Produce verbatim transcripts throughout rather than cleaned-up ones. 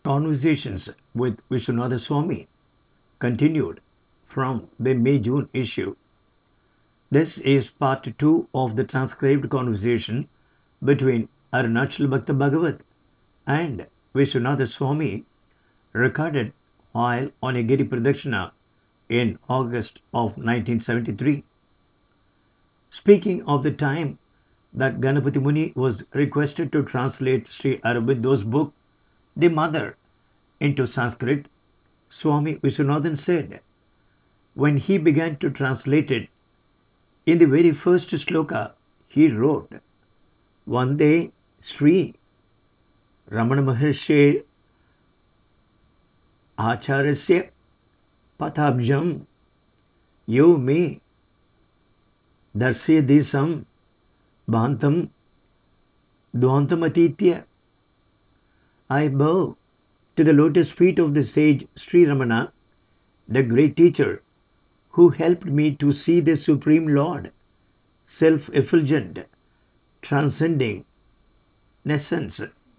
Conversations with Vishwanatha Swami continued from the May June issue. This is part two of the transcribed conversation between Arunachal Bhakta Bhagavat and Vishwanatha Swami, recorded while on a Giri Pradakshina in August of nineteen seventy-three. Speaking of the time that Ganapati Muni was requested to translate Sri Aurobindo's book, The Mother, into Sanskrit, Swami Vishwanathan said, when he began to translate it, in the very first sloka, he wrote, Vande Sri Ramana Maharshi Acharasya Pathabjam Yo Me Darsya Desam Bhantam Dwantamatitya. I bow to the lotus feet of the sage Sri Ramana, the great teacher, who helped me to see the Supreme Lord, self-effulgent, transcending essence.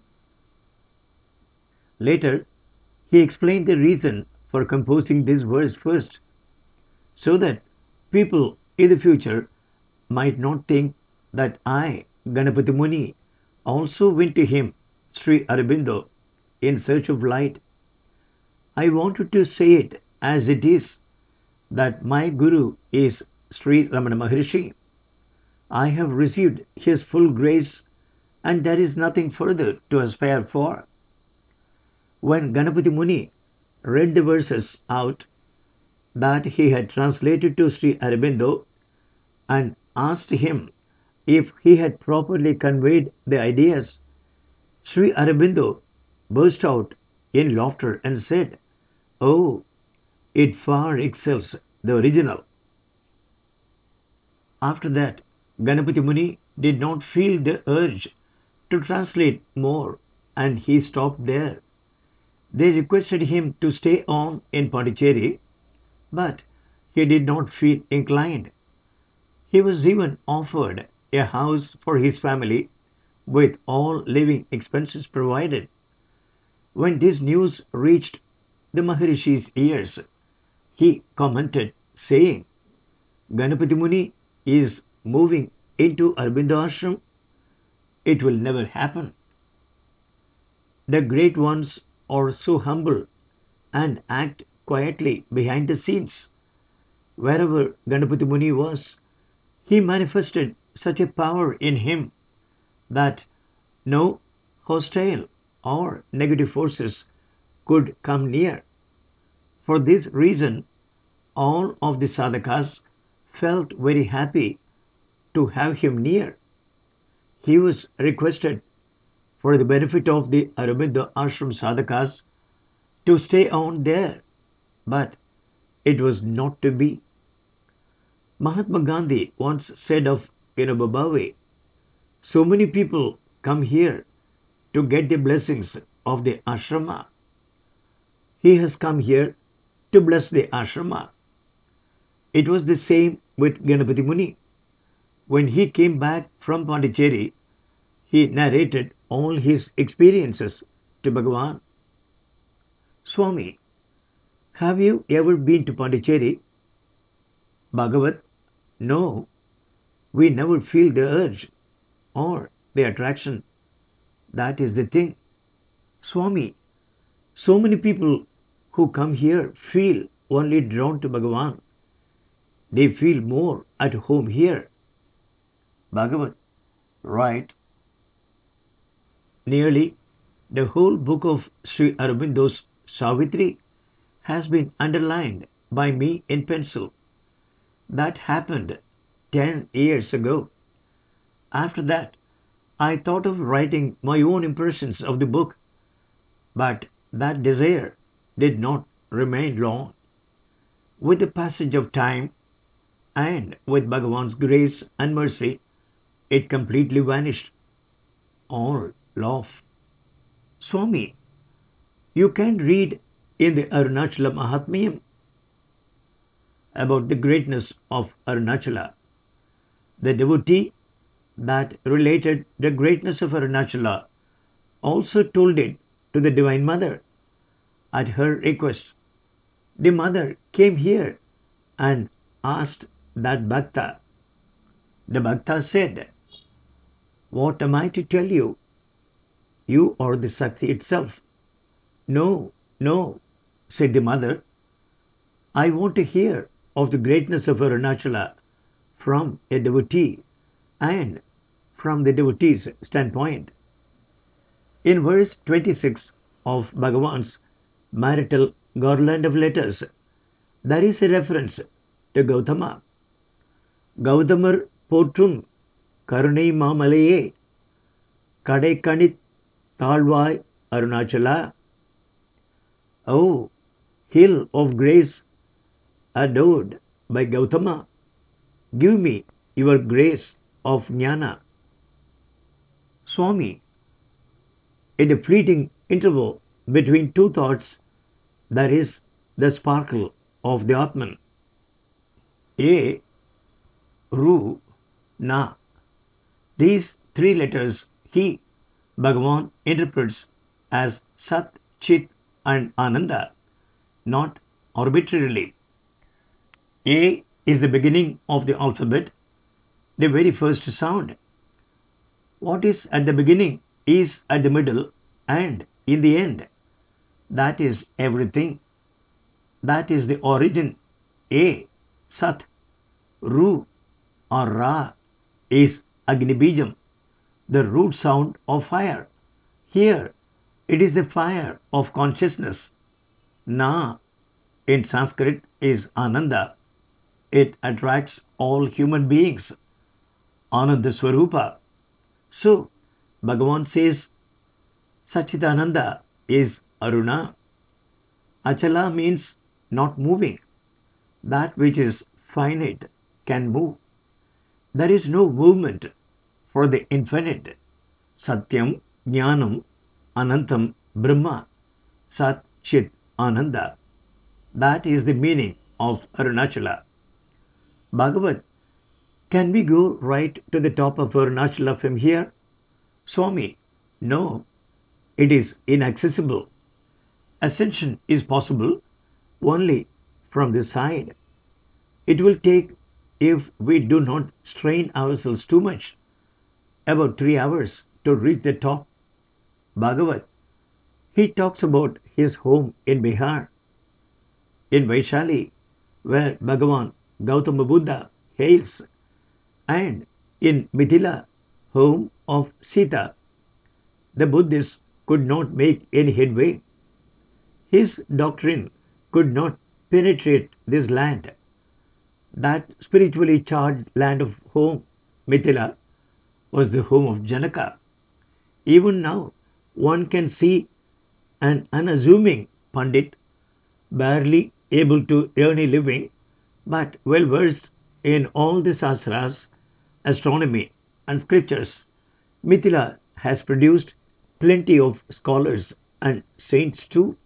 Later, he explained the reason for composing this verse first, so that people in the future might not think that I, Ganapati Muni, also went to him, Sri Aurobindo, in search of light. I wanted to say it as it is, that my Guru is Sri Ramana Maharshi. I have received his full grace and there is nothing further to aspire for. When Ganapati Muni read the verses out that he had translated to Sri Aurobindo and asked him if he had properly conveyed the ideas, Sri Aurobindo burst out in laughter and said, Oh, it far excels the original. After that, Ganapati Muni did not feel the urge to translate more and he stopped there. They requested him to stay on in Pondicherry, but he did not feel inclined. He was even offered a house for his family with all living expenses provided. When this news reached the Maharishi's ears, he commented, saying, Ganapati Muni is moving into Aurobindo Ashram. It will never happen. The great ones are so humble and act quietly behind the scenes. Wherever Ganapati Muni was, he manifested such a power in him that no hostile or negative forces could come near. For this reason, all of the sadhakas felt very happy to have him near. He was requested for the benefit of the Aurobindo Ashram sadhakas to stay on there, but it was not to be. Mahatma Gandhi once said of Vinoba Bhave, so many people come here to get the blessings of the ashrama. He has come here to bless the ashrama. It was the same with Ganapati Muni. When he came back from Pondicherry, he narrated all his experiences to Bhagavan. Swami, have you ever been to Pondicherry? Bhagavat, no, we never feel the urge or the attraction. That is the thing. Swami, so many people who come here feel only drawn to Bhagavan. They feel more at home here. Bhagavat, right. Nearly the whole book of Sri Aurobindo's Savitri has been underlined by me in pencil. That happened ten years ago. After that, I thought of writing my own impressions of the book, but that desire did not remain long. With the passage of time and with Bhagavan's grace and mercy, it completely vanished. All laugh. Swami, you can read in the Arunachala Mahatmyam about the greatness of Arunachala. The devotee that related the greatness of Arunachala also told it to the Divine Mother. At her request, the mother came here and asked that Bhakta. The Bhakta said, "What am I to tell you? You are the Sakti itself." "No, no," said the mother. "I want to hear of the greatness of Arunachala from a devotee and from the devotee's standpoint." In verse twenty-six of Bhagavan's marital garland of letters, there is a reference to Gautama. "Gautamar போற்றும் கருணை மாமலையே கடைக்கணித் தாழ்வாய் Arunachala." Oh, hill of grace adored by Gautama, give me your grace of jnana. Swami, in a fleeting interval between two thoughts, there is the sparkle of the Atman. A, Ru, Na. These three letters he, Bhagavan, interprets as Sat, Chit and Ananda, not arbitrarily. A is the beginning of the alphabet, the very first sound. What is at the beginning is at the middle and in the end. That is everything. That is the origin. A, Sat, Ru or Ra is Agnibijam, the root sound of fire. Here it is the fire of consciousness. Na in Sanskrit is Ananda. It attracts all human beings. Ananda Swarupa. So, Bhagavan says Sachidananda is Aruna. Achala means not moving. That which is finite can move. There is no movement for the infinite. Satyam, Jnanam, Anantam, Brahma, Sat, Chit, Ananda. That is the meaning of Arunachala. Bhagavat, can we go right to the top of Arunachala from here? Swami, no, it is inaccessible. Ascension is possible only from this side. It will take, if we do not strain ourselves too much, about three hours to reach the top. Bhagavat, he talks about his home in Bihar, in Vaishali, where Bhagavan Gautama Buddha hails, and in Mithila, home of Sita. The Buddhists could not make any headway. His doctrine could not penetrate this land. That spiritually charged land of home, Mithila, was the home of Janaka. Even now, one can see an unassuming Pandit, barely able to earn a living, but well versed in all the sastras, astronomy, and scriptures. Mithila has produced plenty of scholars and saints too.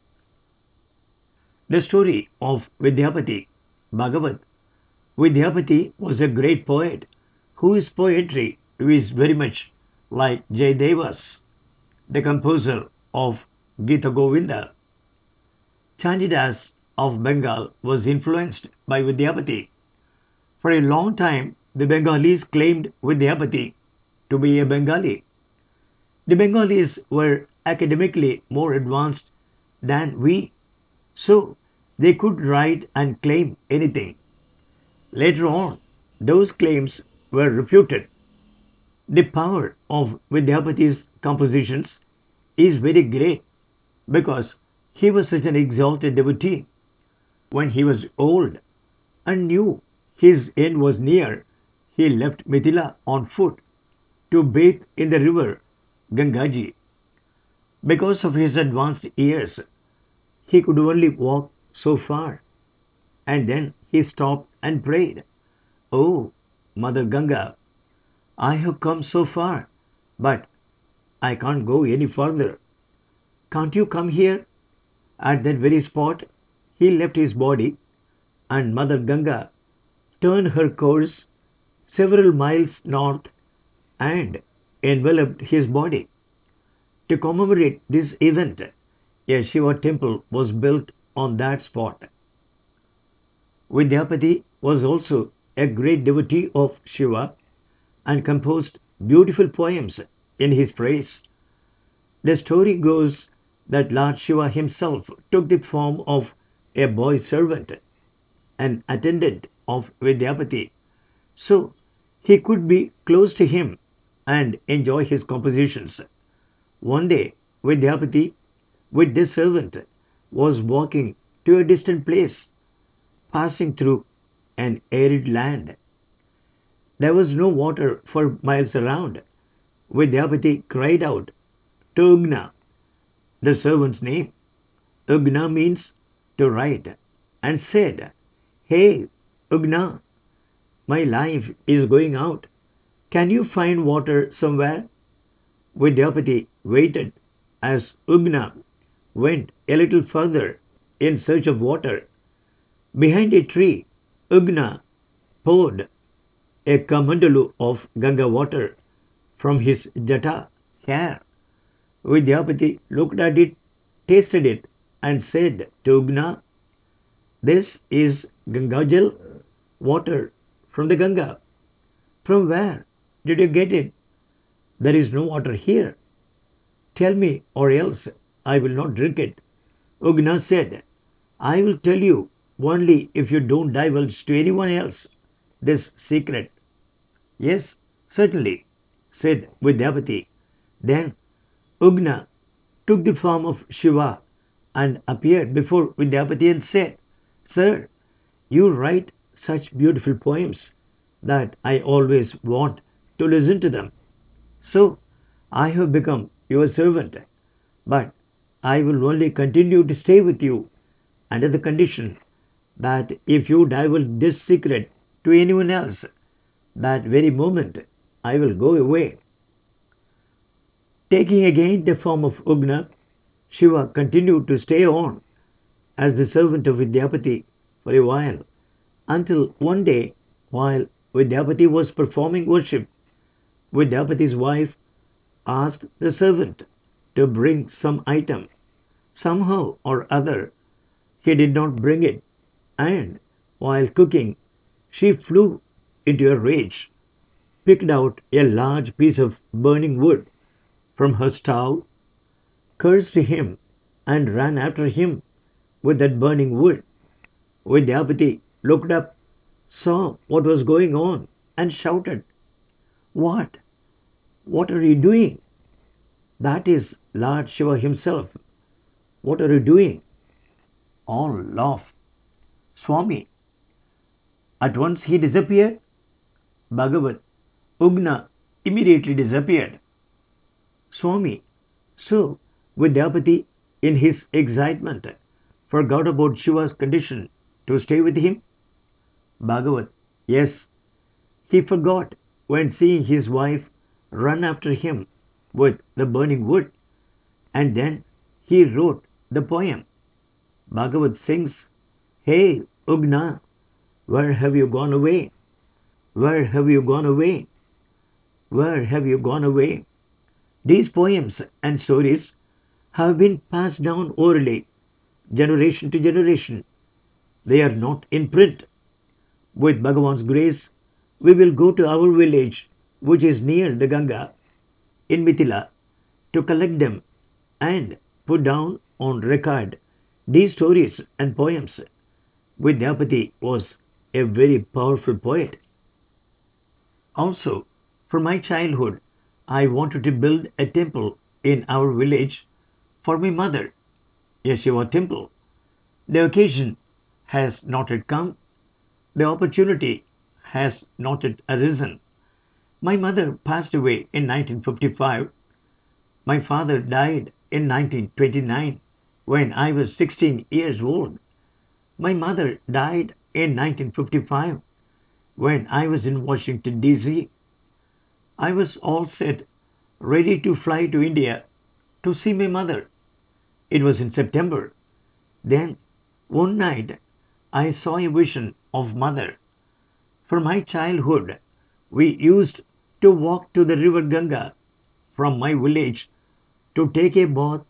The story of Vidyapati, Bhagavat. Vidyapati was a great poet whose poetry is very much like Jayadeva's, the composer of Gita Govinda. Chandidas of Bengal was influenced by Vidyapati. For a long time, the Bengalis claimed Vidyapati to be a Bengali. The Bengalis were academically more advanced than we, so they could write and claim anything. Later on, those claims were refuted. The power of Vidyapati's compositions is very great because he was such an exalted devotee. When he was old and knew his end was near, he left Mithila on foot to bathe in the river Gangaji. Because of his advanced years, he could only walk so far. And then he stopped and prayed, "Oh, Mother Ganga, I have come so far, but I can't go any further. Can't you come here?" At that very spot, he left his body, and Mother Ganga turned her course several miles north and enveloped his body. To commemorate this event, a Shiva temple was built on that spot. Vidyapati was also a great devotee of Shiva and composed beautiful poems in his praise. The story goes that Lord Shiva himself took the form of a boy servant, an attendant of Vidyapati, so he could be close to him and enjoy his compositions. One day, Vidyapati, with this servant, was walking to a distant place, passing through an arid land. There was no water for miles around. Vidyapati cried out to Ugna, the servant's name. Ugna means to write, and said, Hey, Ugna, my life is going out. Can you find water somewhere? Vidyapati waited as Ugna went a little further in search of water. Behind a tree, Ugna poured a kamandalu of Ganga water from his jata hair. Vidyapati looked at it, tasted it, and said to Ugna, This is Gangajal, water from the Ganga. From where did you get it? There is no water here. Tell me, or else I will not drink it. Ugna said, I will tell you only if you don't divulge to anyone else this secret. Yes, certainly, said Vidyapati. Then Ugna took the form of Shiva and appeared before Vidyapati and said, Sir, you write such beautiful poems that I always want to listen to them. So I have become your servant, but I will only continue to stay with you under the condition that if you divulge this secret to anyone else, that very moment I will go away. Taking again the form of Ugna, Shiva continued to stay on as the servant of Vidyapati for a while, until one day, while Vidyapati was performing worship, Vidyapati's wife asked the servant to bring some item. Somehow or other, he did not bring it, and while cooking, she flew into a rage, picked out a large piece of burning wood from her stove, cursed him, and ran after him with that burning wood. Vidyapati looked up, saw what was going on, and shouted, What? What are you doing? That is Lord Shiva himself. What are you doing? All laugh. Swami. At once he disappeared. Bhagavat. Ugna immediately disappeared. Swami. So, Vidyapati, in his excitement, forgot about Shiva's condition to stay with him? Bhagavat. Yes, he forgot when seeing his wife run after him with the burning wood, and then he wrote the poem. Bhagavat sings, Hey, Ugna, where have you gone away? Where have you gone away? Where have you gone away? These poems and stories have been passed down orally, generation to generation. They are not in print. With Bhagavan's grace, we will go to our village, which is near the Ganga, in Mithila, to collect them and put down on record these stories and poems. Vidyapati was a very powerful poet. Also, from my childhood, I wanted to build a temple in our village for my mother, a Shiva temple. The occasion has not yet come, the opportunity has not yet arisen. My mother passed away in nineteen fifty-five. My father died in nineteen twenty-nine when I was sixteen years old. My mother died in nineteen fifty-five when I was in Washington, D C. I was all set, ready to fly to India to see my mother. It was in September. Then, one night, I saw a vision of mother. From my childhood, we used to walk to the river Ganga from my village to take a bath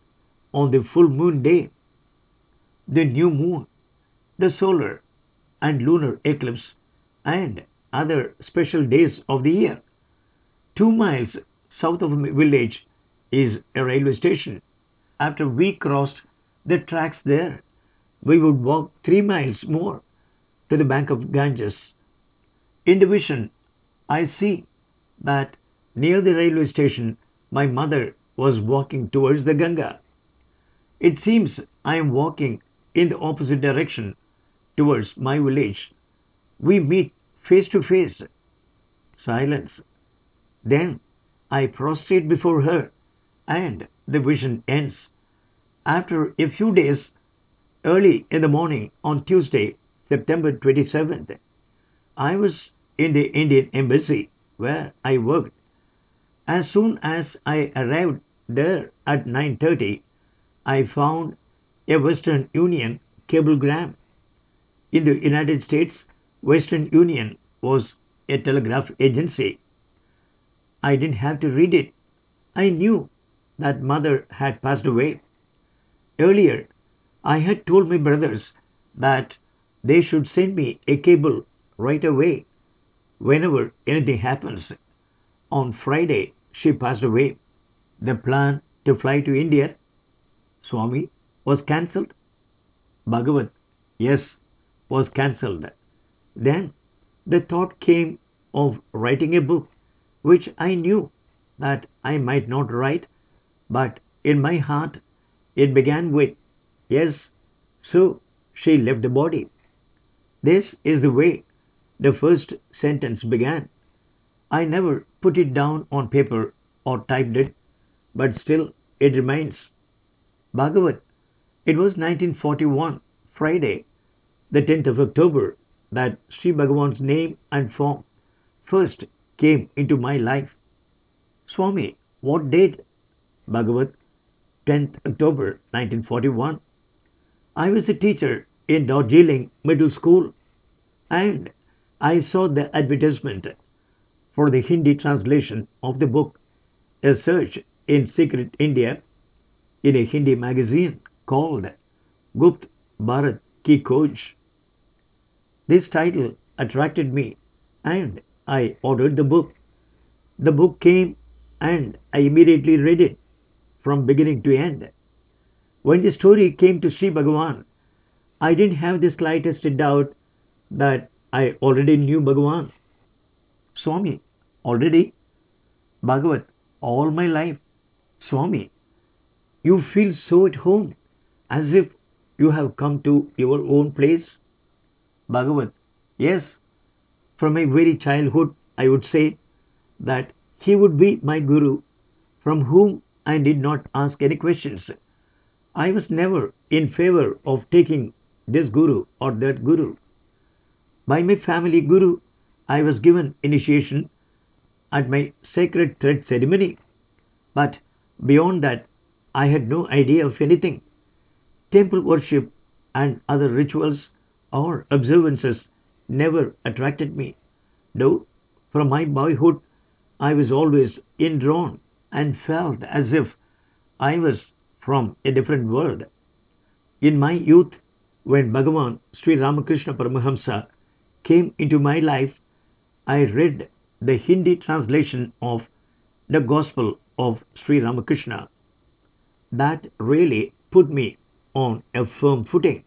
on the full moon day, the new moon, the solar and lunar eclipse, and other special days of the year. Two miles south of my village is a railway station. After we crossed the tracks there, we would walk three miles more to the bank of Ganges. In the vision, I see that near the railway station, my mother was walking towards the Ganga. It seems I am walking in the opposite direction towards my village. We meet face to face. Silence. Then I prostrate before her, and the vision ends. After a few days, early in the morning on Tuesday, September twenty-seventh, I was in the Indian Embassy where I worked. As soon as I arrived there at nine thirty, I found a Western Union cablegram. In the United States, Western Union was a telegraph agency. I didn't have to read it. I knew that mother had passed away. Earlier, I had told my brothers that they should send me a cable right away whenever anything happens. On Friday, she passed away. The plan to fly to India, Swami, was cancelled. Bhagavat, yes, was cancelled. Then the thought came of writing a book, which I knew that I might not write, but in my heart it began with, yes, so she left the body. This is the way the first sentence began. I never put it down on paper or typed it, but still it remains. Bhagavat, it was nineteen forty-one, Friday, the tenth of October, that Sri Bhagavan's name and form first came into my life. Swami, what date? Bhagavat, tenth October nineteen forty-one. I was a teacher in Darjeeling Middle School, and I saw the advertisement for the Hindi translation of the book A Search in Secret India in a Hindi magazine called Gupt Bharat Ki Khoj. This title attracted me, and I ordered the book. The book came, and I immediately read it from beginning to end. When the story came to Sri Bhagavan, I didn't have the slightest doubt that I already knew Bhagavan. Swami, already? Bhagavat, all my life. Swami, you feel so at home, as if you have come to your own place. Bhagavat, yes, from my very childhood, I would say that he would be my Guru, from whom I did not ask any questions. I was never in favor of taking this Guru or that Guru. By my family Guru, I was given initiation at my sacred thread ceremony, but beyond that, I had no idea of anything. Temple worship and other rituals or observances never attracted me, though from my boyhood I was always indrawn and felt as if I was from a different world. In my youth, when Bhagavan Sri Ramakrishna Paramahamsa came into my life, I read the Hindi translation of the Gospel of Sri Ramakrishna. That really put me on a firm footing.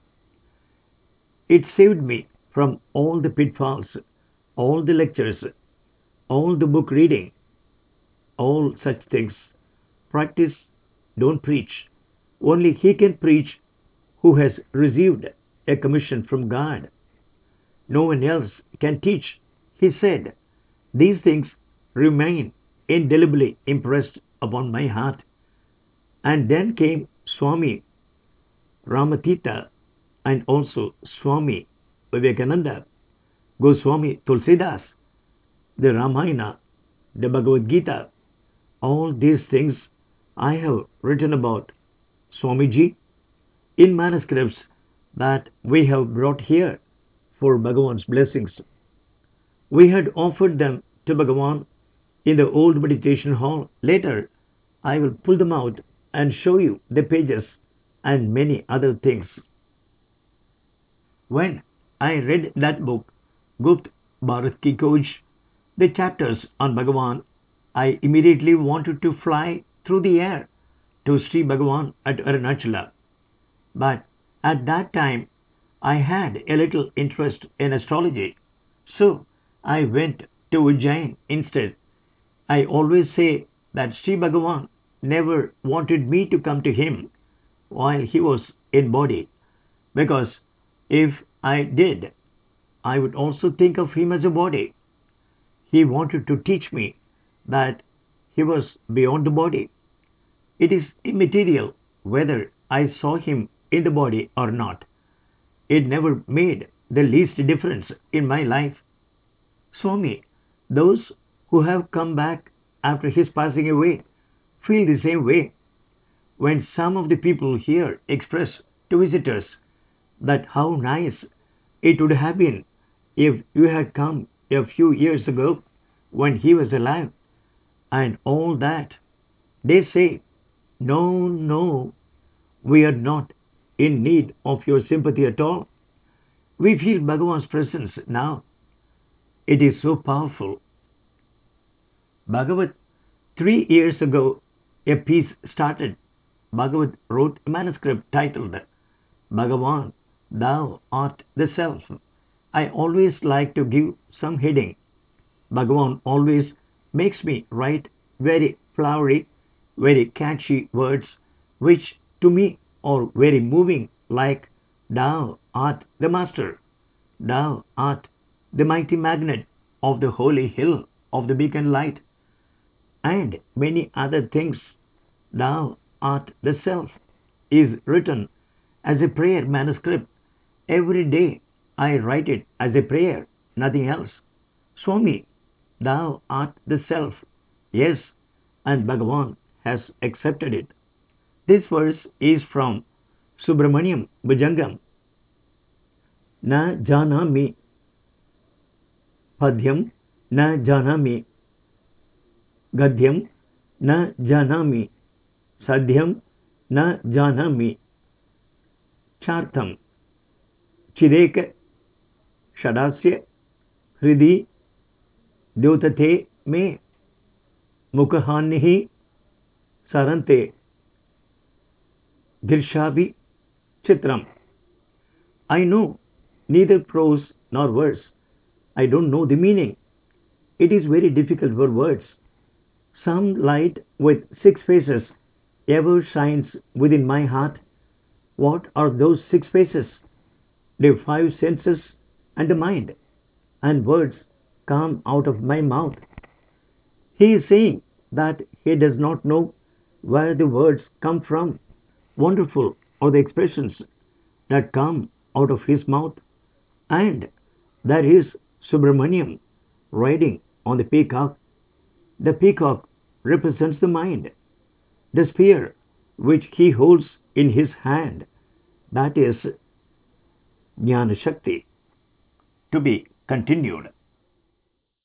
It saved me from all the pitfalls, all the lectures, all the book reading, all such things. Practice, don't preach. Only he can preach who has received a commission from God. No one else can teach. He said, these things remain indelibly impressed upon my heart. And then came Swami Ramatita and also Swami Vivekananda, Goswami Tulsidas, the Ramayana, the Bhagavad Gita. All these things I have written about Swamiji in manuscripts that we have brought here for Bhagavan's blessings. We had offered them to Bhagavan in the old meditation hall. Later, I will pull them out and show you the pages and many other things. When I read that book, Gupt Bharat Ki Khoj, the chapters on Bhagavan, I immediately wanted to fly through the air to Sri Bhagavan at Arunachala. But at that time, I had a little interest in astrology, so I went to Ujjain instead. I always say that Sri Bhagavan never wanted me to come to him while he was in body, because if I did, I would also think of him as a body. He wanted to teach me that he was beyond the body. It is immaterial whether I saw him in the body or not. It never made the least difference in my life. Swami, those who have come back after his passing away feel the same way. When some of the people here express to visitors that how nice it would have been if you had come a few years ago when he was alive and all that, they say, no, no, we are not in need of your sympathy at all. We feel Bhagavan's presence now. It is so powerful. Bhagavat, three years ago, a piece started. Bhagavat wrote a manuscript titled Bhagavan, Thou Art the Self. I always like to give some heading. Bhagavan always makes me write very flowery, very catchy words, which to me are very moving, like Thou art the Master, Thou art the mighty magnet of the holy hill of the beacon light, and many other things. Thou art the Self is written as a prayer manuscript. Every day I write it as a prayer, nothing else. Swami, thou art the Self. Yes, and Bhagavan has accepted it. This verse is from Subramaniam Bhujangam. Na janami padhyam, na janami gadhyam, na janami sadhyam, na janami chartham. Chideka Shadasya Hridi Dyotate Me Mukhahanihi Sarante Dirshabi Chitram. I know neither prose nor verse. I don't know the meaning. It is very difficult for words. Some light with six faces ever shines within my heart. What are those six faces? The five senses and the mind. And words come out of my mouth. He is saying that he does not know where the words come from. Wonderful are the expressions that come out of his mouth. And there is Subramaniam riding on the peacock. The peacock represents the mind. The spear which he holds in his hand, that is Jnana Shakti. To be continued.